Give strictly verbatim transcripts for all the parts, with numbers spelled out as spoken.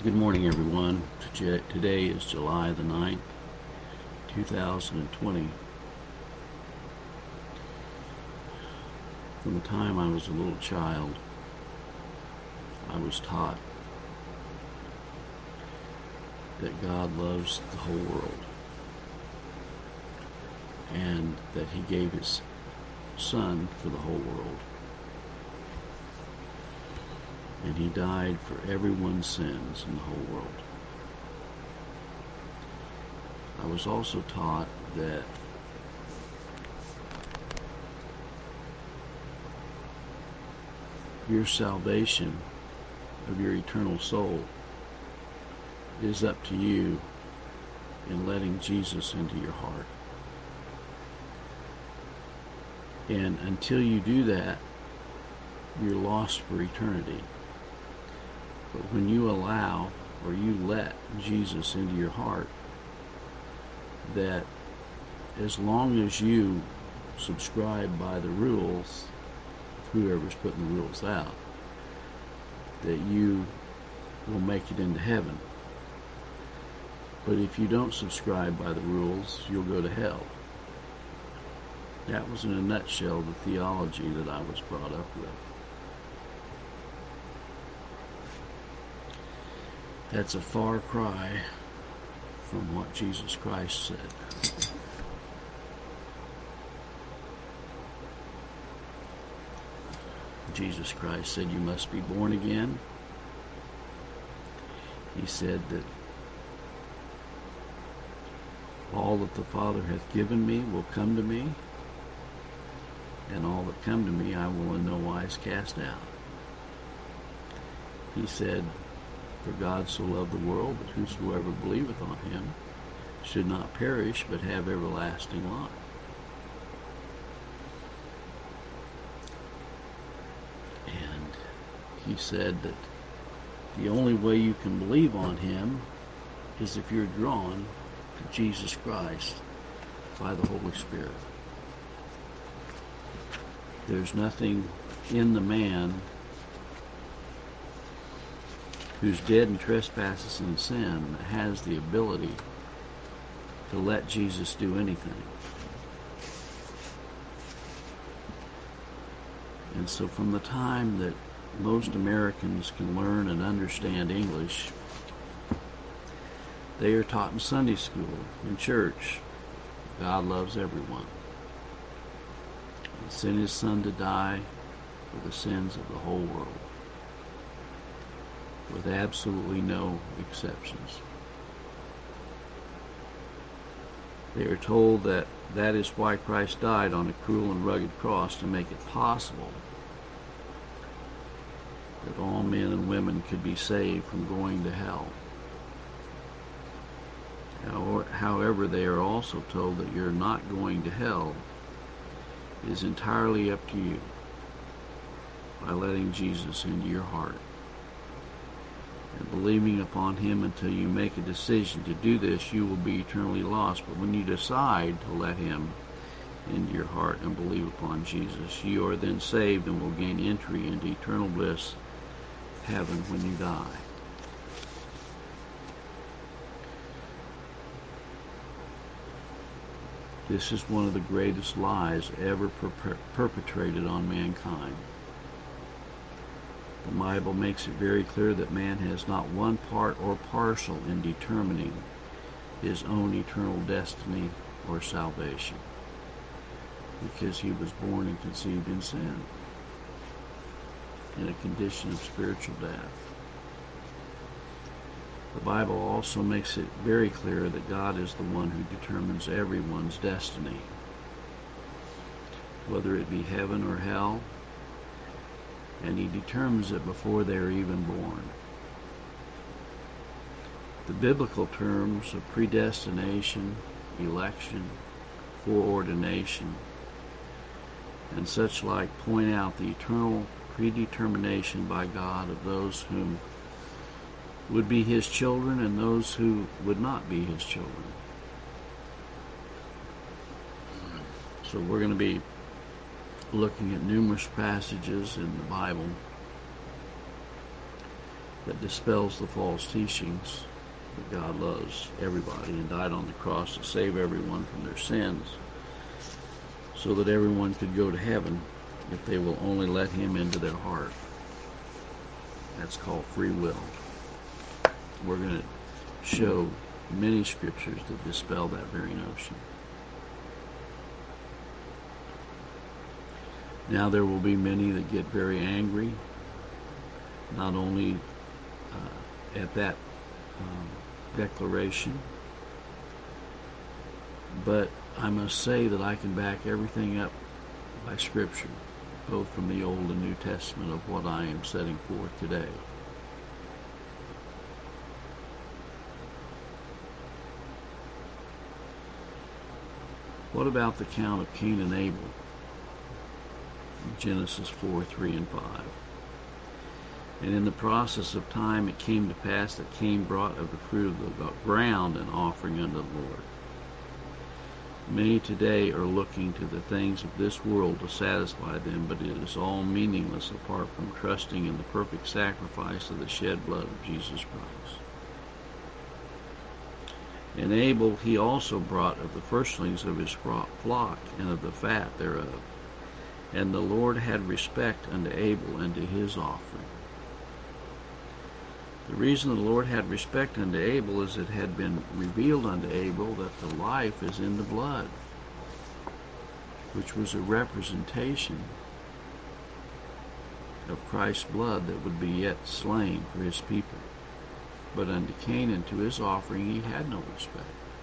Good morning, everyone. Today is July the ninth, two thousand twenty. From the time I was a little child, I was taught that God loves the whole world and that He gave His Son for the whole world. And He died for everyone's sins in the whole world. I was also taught that your salvation of your eternal soul is up to you in letting Jesus into your heart. And until you do that, you're lost for eternity. But when you allow or you let Jesus into your heart, that as long as you subscribe by the rules, whoever's putting the rules out, that you will make it into heaven. But if you don't subscribe by the rules, you'll go to hell. That was in a nutshell the theology that I was brought up with. That's a far cry from what Jesus Christ said. Jesus Christ said you must be born again. He said that all that the Father hath given me will come to me, and all that come to me I will in no wise cast out. He said, for God so loved the world that whosoever believeth on Him should not perish but have everlasting life. And He said that the only way you can believe on Him is if you're drawn to Jesus Christ by the Holy Spirit. There's nothing in the man who's dead in trespasses and sin that has the ability to let Jesus do anything. And so from the time that most Americans can learn and understand English, they are taught in Sunday school, in church, God loves everyone. He sent His Son to die for the sins of the whole world, with absolutely no exceptions. They are told that that is why Christ died on a cruel and rugged cross, to make it possible that all men and women could be saved from going to hell. However, they are also told that you're not going to hell is entirely up to you by letting Jesus into your heart and believing upon Him. Until you make a decision to do this, you will be eternally lost. But when you decide to let Him into your heart and believe upon Jesus, you are then saved and will gain entry into eternal bliss, heaven, when you die. This is one of the greatest lies ever per- perpetrated on mankind. The Bible makes it very clear that man has not one part or parcel in determining his own eternal destiny or salvation, because he was born and conceived in sin, in a condition of spiritual death. The Bible also makes it very clear that God is the one who determines everyone's destiny, whether it be heaven or hell, and He determines it before they are even born. The biblical terms of predestination, election, foreordination, and such like point out the eternal predetermination by God of those whom would be His children and those who would not be His children. So we're going to be looking at numerous passages in the Bible that dispels the false teachings that God loves everybody and died on the cross to save everyone from their sins, so that everyone could go to heaven if they will only let him into their heart. That's called free will. We're going to show many scriptures that dispel that very notion. Now there will be many that get very angry, not only uh, at that um, declaration, but I must say that I can back everything up by Scripture, both from the Old and New Testament, of what I am setting forth today. What about the count of Cain and Abel? Genesis four, three, and five. And in the process of time it came to pass that Cain brought of the fruit of the ground an offering unto the Lord. Many today are looking to the things of this world to satisfy them, but it is all meaningless apart from trusting in the perfect sacrifice of the shed blood of Jesus Christ. And Abel he also brought of the firstlings of his flock and of the fat thereof. And the Lord had respect unto Abel and to his offering. The reason the Lord had respect unto Abel is it had been revealed unto Abel that the life is in the blood, which was a representation of Christ's blood that would be yet slain for his people. But unto Cain and to his offering he had no respect.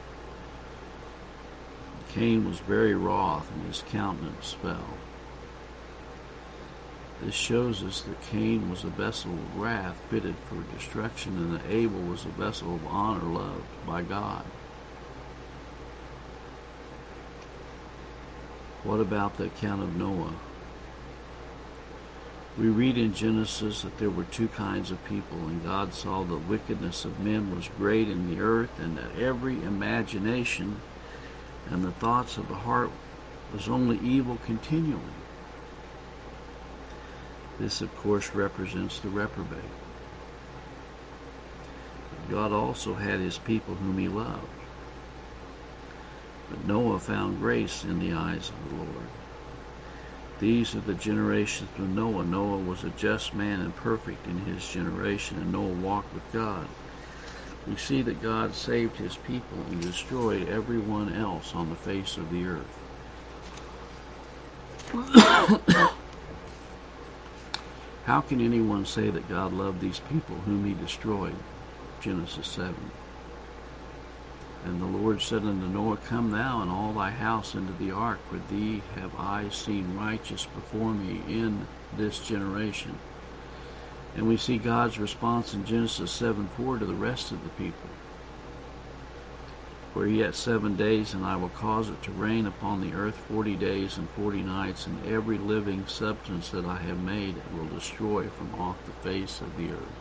Cain was very wroth, and his countenance fell. This shows us that Cain was a vessel of wrath fitted for destruction, and that Abel was a vessel of honor loved by God. What about the account of Noah? We read in Genesis that there were two kinds of people, and God saw the wickedness of men was great in the earth, and that every imagination and the thoughts of the heart was only evil continually. This, of course, represents the reprobate. God also had his people whom he loved. But Noah found grace in the eyes of the Lord. These are the generations of Noah. Noah was a just man and perfect in his generation, and Noah walked with God. We see that God saved his people and destroyed everyone else on the face of the earth. How can anyone say that God loved these people whom he destroyed? Genesis seven. And the Lord said unto Noah, Come thou and all thy house into the ark, for thee have I seen righteous before me in this generation. And we see God's response in Genesis seven four to the rest of the people. For yet seven days, and I will cause it to rain upon the earth forty days and forty nights, and every living substance that I have made will destroy from off the face of the earth.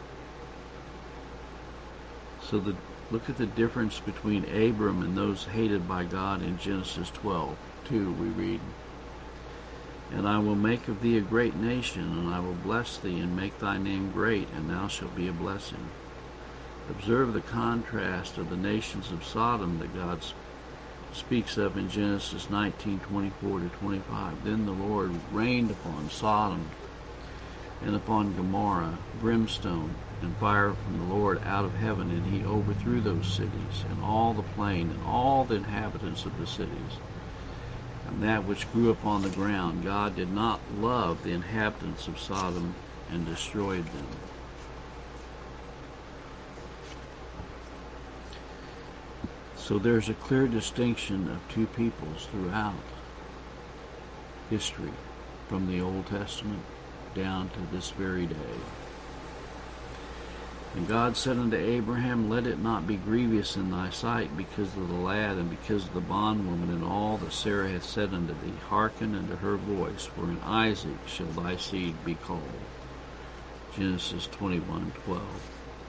So the, look at the difference between Abram and those hated by God in Genesis twelve two. We read, And I will make of thee a great nation, and I will bless thee, and make thy name great, and thou shalt be a blessing. Observe the contrast of the nations of Sodom that God speaks of in Genesis nineteen twenty-four to twenty-five. Then the Lord rained upon Sodom and upon Gomorrah brimstone and fire from the Lord out of heaven, and he overthrew those cities, and all the plain, and all the inhabitants of the cities. And that which grew upon the ground, God did not love the inhabitants of Sodom, and destroyed them. So there's a clear distinction of two peoples throughout history, from the Old Testament down to this very day. And God said unto Abraham, Let it not be grievous in thy sight because of the lad, and because of the bondwoman, and all that Sarah hath said unto thee. Hearken unto her voice, for in Isaac shall thy seed be called. Genesis twenty-one twelve.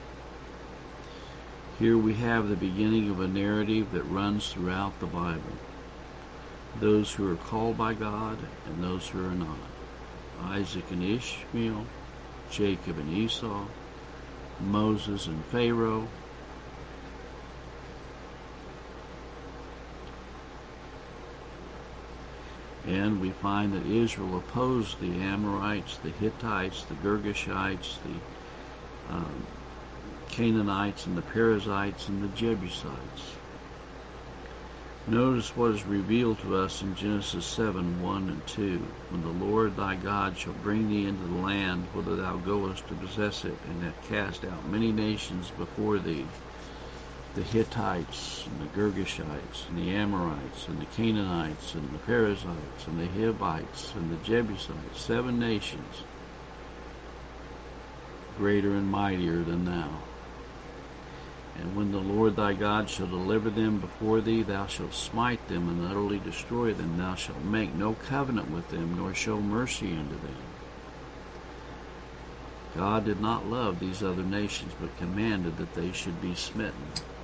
Here we have the beginning of a narrative that runs throughout the Bible. Those who are called by God and those who are not. Isaac and Ishmael, Jacob and Esau, Moses and Pharaoh. And we find that Israel opposed the Amorites, the Hittites, the Girgashites, the um, Canaanites, and the Perizzites, and the Jebusites. Notice what is revealed to us in Genesis seven, one and two. When the Lord thy God shall bring thee into the land whither thou goest to possess it, and hath cast out many nations before thee, the Hittites, and the Girgashites, and the Amorites, and the Canaanites, and the Perizzites, and the Hivites, and the Jebusites, seven nations, greater and mightier than thou. And when the Lord thy God shall deliver them before thee, thou shalt smite them and utterly destroy them. Thou shalt make no covenant with them, nor show mercy unto them. God did not love these other nations, but commanded that they should be smitten.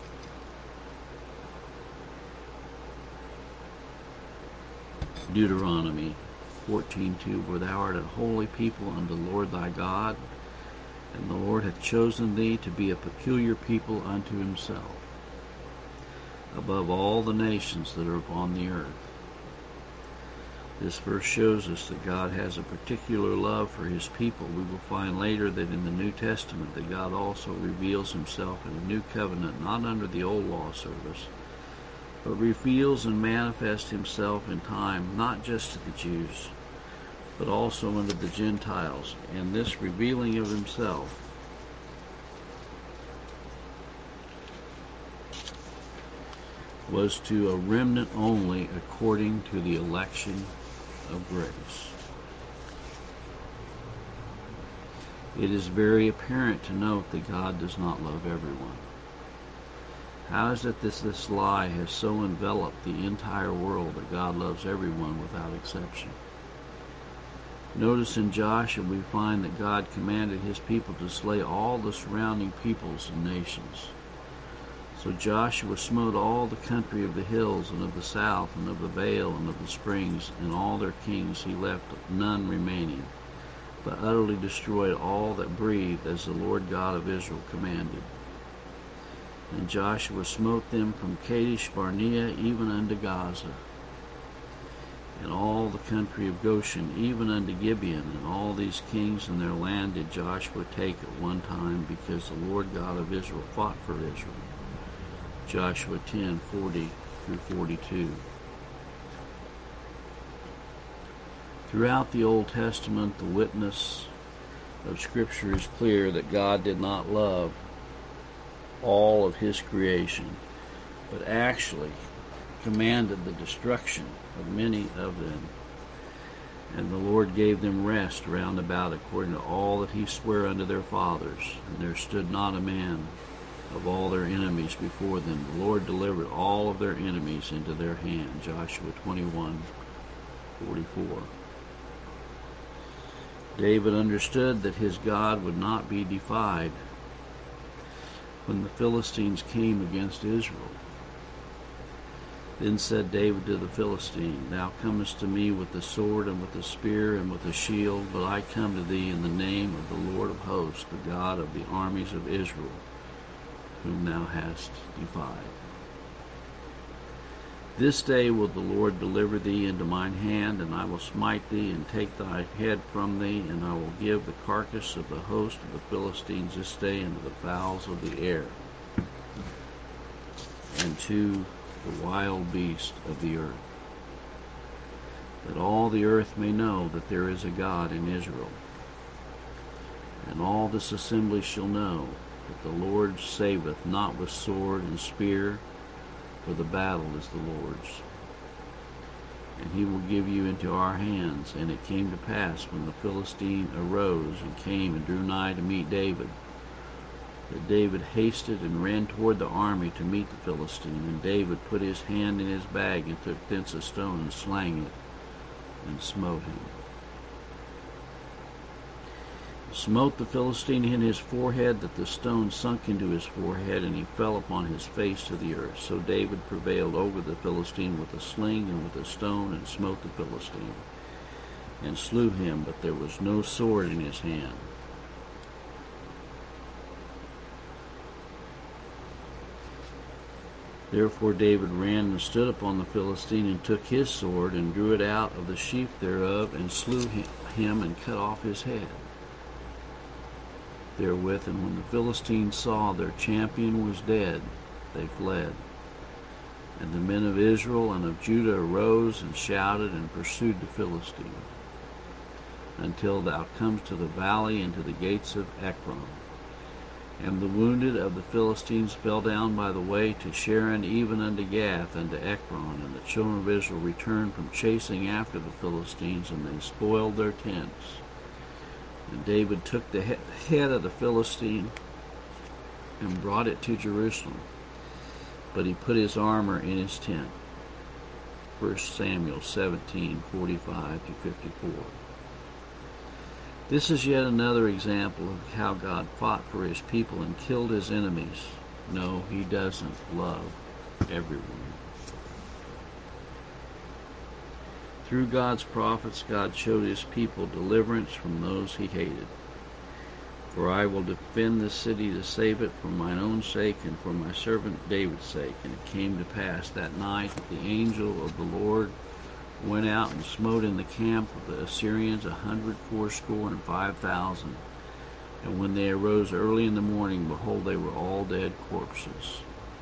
Deuteronomy fourteen two, For thou art a holy people unto the Lord thy God, and the Lord hath chosen thee to be a peculiar people unto himself, above all the nations that are upon the earth. This verse shows us that God has a particular love for his people. We will find later that in the New Testament that God also reveals himself in a new covenant, not under the old law service, but reveals and manifests himself in time, not just to the Jews, but also unto the Gentiles. And this revealing of himself was to a remnant only according to the election of grace. It is very apparent to note that God does not love everyone. How is it that this, this lie has so enveloped the entire world that God loves everyone without exception? Notice in Joshua we find that God commanded his people to slay all the surrounding peoples and nations. So Joshua smote all the country of the hills and of the south and of the vale and of the springs, and all their kings he left none remaining, but utterly destroyed all that breathed, as the Lord God of Israel commanded. And Joshua smote them from Kadesh Barnea even unto Gaza, and all the country of Goshen even unto Gibeon, and all these kings and their land did Joshua take at one time, because the Lord God of Israel fought for Israel. Joshua ten, forty through forty-two. Throughout the Old Testament, the witness of Scripture is clear that God did not love all of his creation, but actually commanded the destruction of many of them. And the Lord gave them rest round about according to all that he sware unto their fathers. And there stood not a man of all their enemies before them. The Lord delivered all of their enemies into their hand. Joshua twenty-one, forty-four. David understood that his God would not be defied when the Philistines came against Israel. Then said David to the Philistine, Thou comest to me with the sword and with the spear and with the shield, but I come to thee in the name of the Lord of hosts, the God of the armies of Israel, whom thou hast defied. This day will the Lord deliver thee into mine hand, and I will smite thee, and take thy head from thee, and I will give the carcass of the host of the Philistines this day unto the fowls of the air, and to the wild beasts of the earth, that all the earth may know that there is a God in Israel. And all this assembly shall know that the Lord saveth not with sword and spear, for the battle is the Lord's. And he will give you into our hands. And it came to pass, when the Philistine arose and came and drew nigh to meet David, that David hasted and ran toward the army to meet the Philistine. And David put his hand in his bag, and took thence a stone, and slang it, and smote him. Smote the Philistine in his forehead, that the stone sunk into his forehead, and he fell upon his face to the earth. So David prevailed over the Philistine with a sling and with a stone, and smote the Philistine, and slew him, but there was no sword in his hand. Therefore David ran and stood upon the Philistine, and took his sword, and drew it out of the sheath thereof, and slew him, and cut off his head therewith. And when the Philistines saw their champion was dead, they fled. And the men of Israel and of Judah arose and shouted and pursued the Philistine, until thou comest to the valley and to the gates of Ekron. And the wounded of the Philistines fell down by the way to Sharon, even unto Gath, and to Ekron. And the children of Israel returned from chasing after the Philistines, and they spoiled their tents. And David took the head of the Philistine and brought it to Jerusalem, but he put his armor in his tent. First Samuel seventeen, forty-five to fifty-four. This is yet another example of how God fought for his people and killed his enemies. No, he doesn't love everyone. Through God's prophets, God showed his people deliverance from those he hated. For I will defend this city to save it for mine own sake and for my servant David's sake. And it came to pass that night that the angel of the Lord went out and smote in the camp of the Assyrians a hundred fourscore and five thousand. And when they arose early in the morning, behold, they were all dead corpses.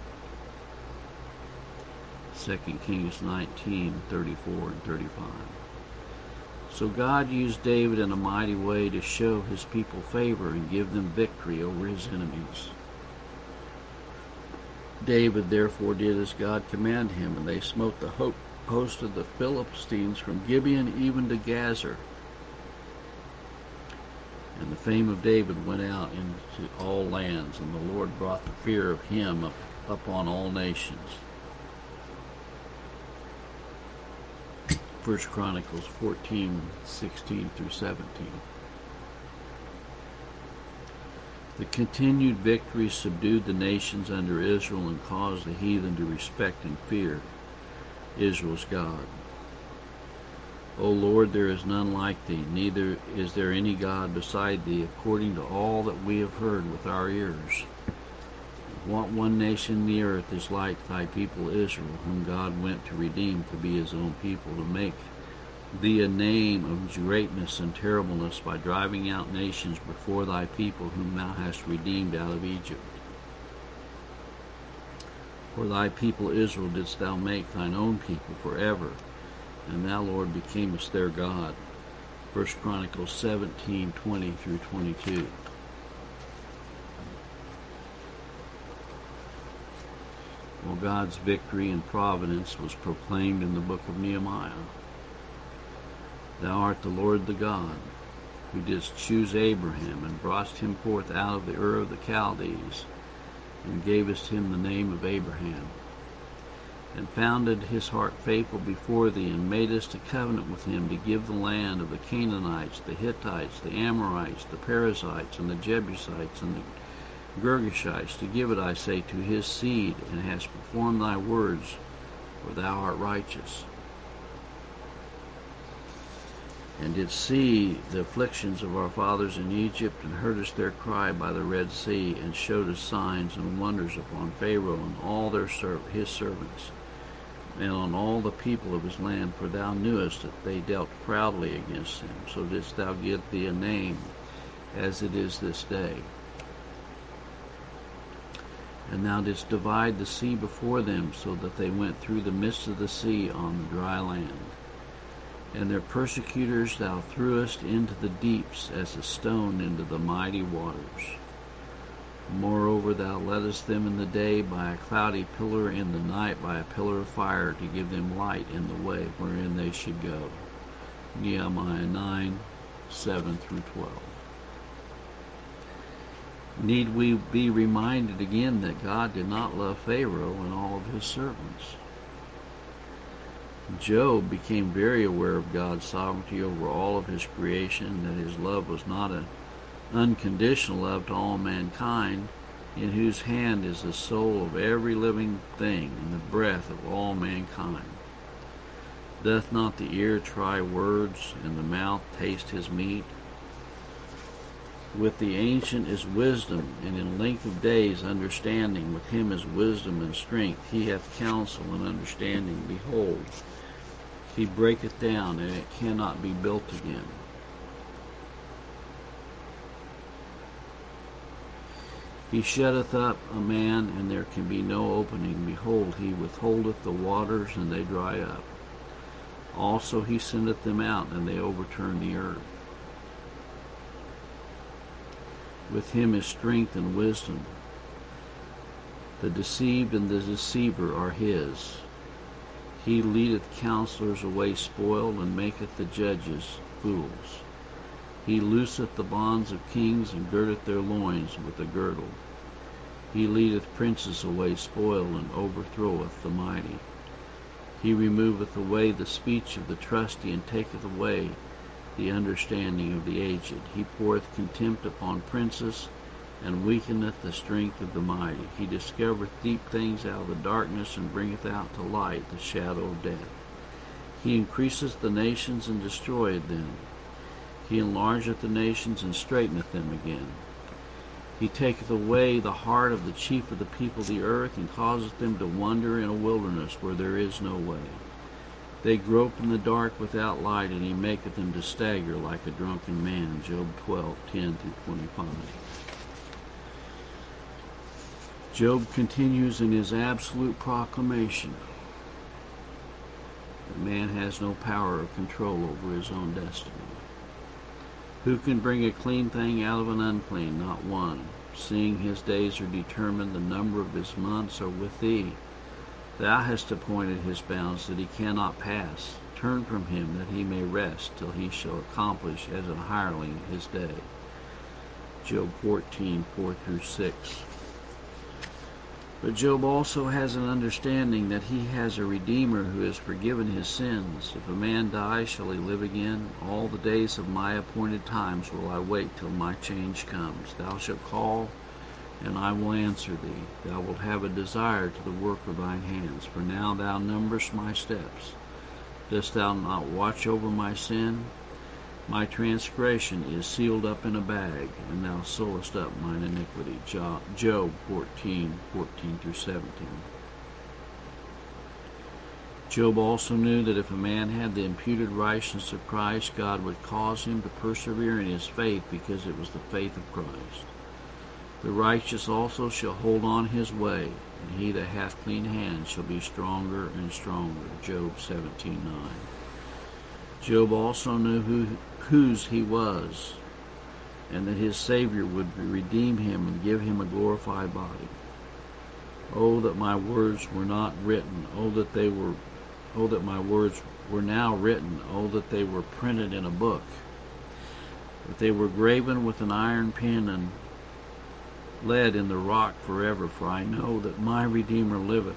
Second Kings nineteen, thirty-four and thirty-five. So God used David in a mighty way to show his people favor and give them victory over his enemies. David therefore did as God commanded him, and they smote the host of the Philistines from Gibeon even to Gazer. And the fame of David went out into all lands, and the Lord brought the fear of him up, upon all nations. First Chronicles fourteen, sixteen through seventeen. The continued victory subdued the nations under Israel and caused the heathen to respect and fear Israel's God. O Lord, there is none like thee, neither is there any God beside thee, according to all that we have heard with our ears. What one nation in the earth is like thy people Israel, whom God went to redeem to be his own people, to make thee a name of greatness and terribleness by driving out nations before thy people, whom thou hast redeemed out of Egypt. For thy people Israel didst thou make thine own people forever, and thou, Lord, becamest their God. First Chronicles seventeen, twenty through twenty-two. Well, God's victory and providence was proclaimed in the book of Nehemiah. Thou art the Lord the God, who didst choose Abraham, and broughtest him forth out of the Ur of the Chaldees, and gavest him the name of Abraham, and founded his heart faithful before thee, and madest a covenant with him to give the land of the Canaanites, the Hittites, the Amorites, the Perizzites, and the Jebusites, and the Girgashites, to give it, I say, to his seed, and hast performed thy words, for thou art righteous. And didst see the afflictions of our fathers in Egypt, and heardest their cry by the Red Sea, and showedest signs and wonders upon Pharaoh and all their serv- his servants, and on all the people of his land, for thou knewest that they dealt proudly against him. So didst thou give thee a name, as it is this day. And thou didst divide the sea before them, so that they went through the midst of the sea on the dry land. And their persecutors thou threwest into the deeps, as a stone into the mighty waters. Moreover, thou leddest them in the day by a cloudy pillar, in the night by a pillar of fire, to give them light in the way wherein they should go. Nehemiah nine, seven through twelve. Need we be reminded again that God did not love Pharaoh and all of his servants? Job became very aware of God's sovereignty over all of his creation, that his love was not an unconditional love to all mankind, in whose hand is the soul of every living thing and the breath of all mankind. Doth not the ear try words, and the mouth taste his meat? With the ancient is wisdom, and in length of days understanding. With him is wisdom and strength. He hath counsel and understanding. Behold, he breaketh down, and it cannot be built again. He shutteth up a man, and there can be no opening. Behold, he withholdeth the waters, and they dry up. Also he sendeth them out, and they overturn the earth. With him is strength and wisdom. The deceived and the deceiver are his. He leadeth counselors away spoiled, and maketh the judges fools. He looseth the bonds of kings, and girdeth their loins with a girdle. He leadeth princes away spoiled, and overthroweth the mighty. He removeth away the speech of the trusty, and taketh away the understanding of the aged. He poureth contempt upon princes, and weakeneth the strength of the mighty. He discovereth deep things out of the darkness, and bringeth out to light the shadow of death. He increaseth the nations, and destroyeth them. He enlargeth the nations, and straighteneth them again. He taketh away the heart of the chief of the people of the earth, and causeth them to wander in a wilderness where there is no way. They grope in the dark without light, and he maketh them to stagger like a drunken man. Job twelve, ten through twenty-five. Job continues in his absolute proclamation that man has no power or control over his own destiny. Who can bring a clean thing out of an unclean? Not one. Seeing his days are determined, the number of his months are with thee. Thou hast appointed his bounds that he cannot pass. Turn from him that he may rest, till he shall accomplish as an hireling his day. Job fourteen, four through six. But Job also has an understanding that he has a Redeemer who has forgiven his sins. If a man die, shall he live again? All the days of my appointed times will I wait till my change comes. Thou shalt call, and I will answer thee. Thou wilt have a desire to the work of thine hands. For now thou numberest my steps. Dost thou not watch over my sin? My transgression is sealed up in a bag, and thou sewest up mine iniquity. Job fourteen, fourteen through seventeen. Job also knew that if a man had the imputed righteousness of Christ, God would cause him to persevere in his faith, because it was the faith of Christ. The righteous also shall hold on his way, and he that hath clean hands shall be stronger and stronger. Job seventeen, nine. Job also knew who, whose he was, and that his Savior would redeem him and give him a glorified body. Oh, that my words were not written. Oh, that they were. Oh, that my words were now written. Oh, that they were printed in a book. That they were graven with an iron pen and lead in the rock forever. For I know that my Redeemer liveth,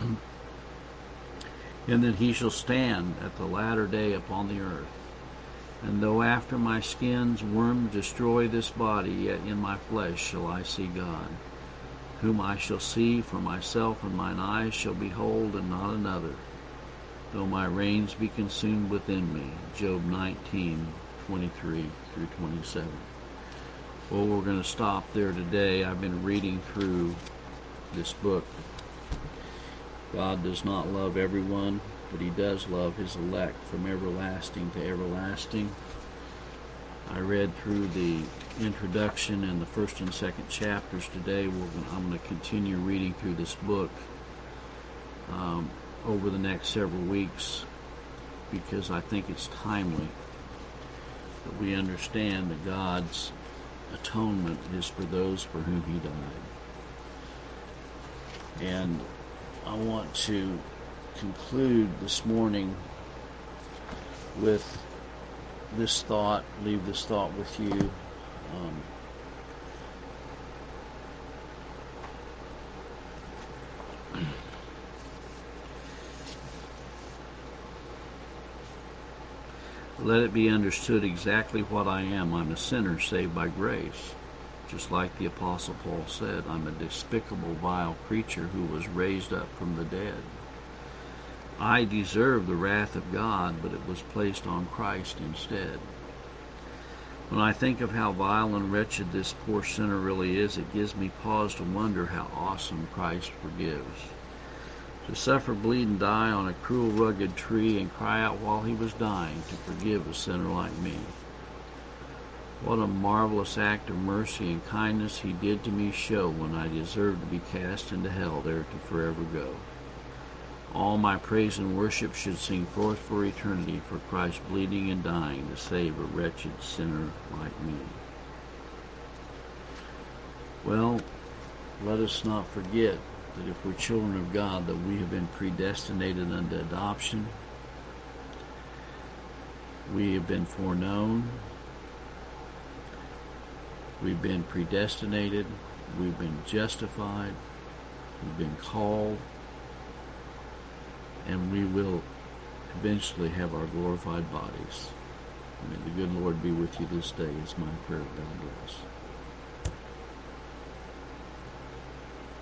and that he shall stand at the latter day upon the earth. And though after my skin's worm destroy this body, yet in my flesh shall I see God, whom I shall see for myself, and mine eyes shall behold, and not another, though my reins be consumed within me. Job nineteen, twenty-three through twenty-seven. Well, we're going to stop there today. I've been reading through this book. God does not love everyone, but he does love his elect from everlasting to everlasting. I read through the introduction and the first and second chapters today. We're gonna, I'm going to continue reading through this book um, over the next several weeks, because I think it's timely that we understand that God's atonement is for those for whom he died. And I want to conclude this morning with this thought, leave this thought with you. Um, Let it be understood exactly what I am. I'm a sinner saved by grace. Just like the Apostle Paul said, I'm a despicable, vile creature who was raised up from the dead. I deserve the wrath of God, but it was placed on Christ instead. When I think of how vile and wretched this poor sinner really is, it gives me pause to wonder how awesome Christ forgives. To suffer, bleed, and die on a cruel, rugged tree and cry out while he was dying to forgive a sinner like me. What a marvelous act of mercy and kindness he did to me show when I deserved to be cast into hell, there to forever go. All my praise and worship should sing forth for eternity for Christ bleeding and dying to save a wretched sinner like me. Well, let us not forget that if we're children of God, that we have been predestinated unto adoption. We have been foreknown. We've been predestinated. We've been justified. We've been called. And we will eventually have our glorified bodies. May the good Lord be with you this day is my prayer. God bless.